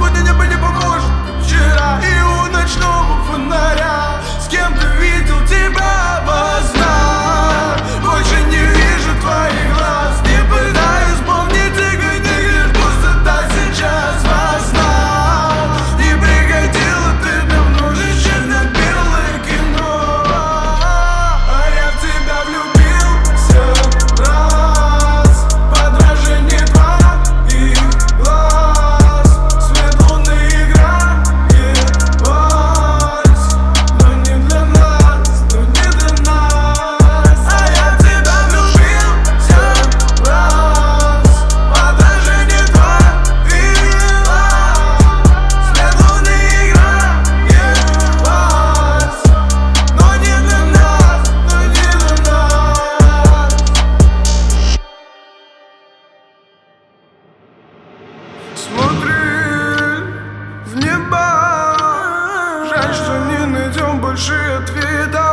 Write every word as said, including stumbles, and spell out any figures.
сегодня небо не похоже, как вчера. И у ночного фонаря с кем-то видел тебя во снах. Больше не вижу твоих глаз, не пытаюсь помнить их, где лишь пустота сейчас во снах. Не приходила ты давно, лишь черно-белое кино. А я в тебя влюбился раз, в отражении твоих глаз. Свет луны играет вальс, но не для нас, но не для нас. А я в тебя влюбился раз, в отражении твоих глаз. Свет луны играет вальс, но не для нас, но не для нас. Смотри в небо, жаль, что не найдем больше ответа.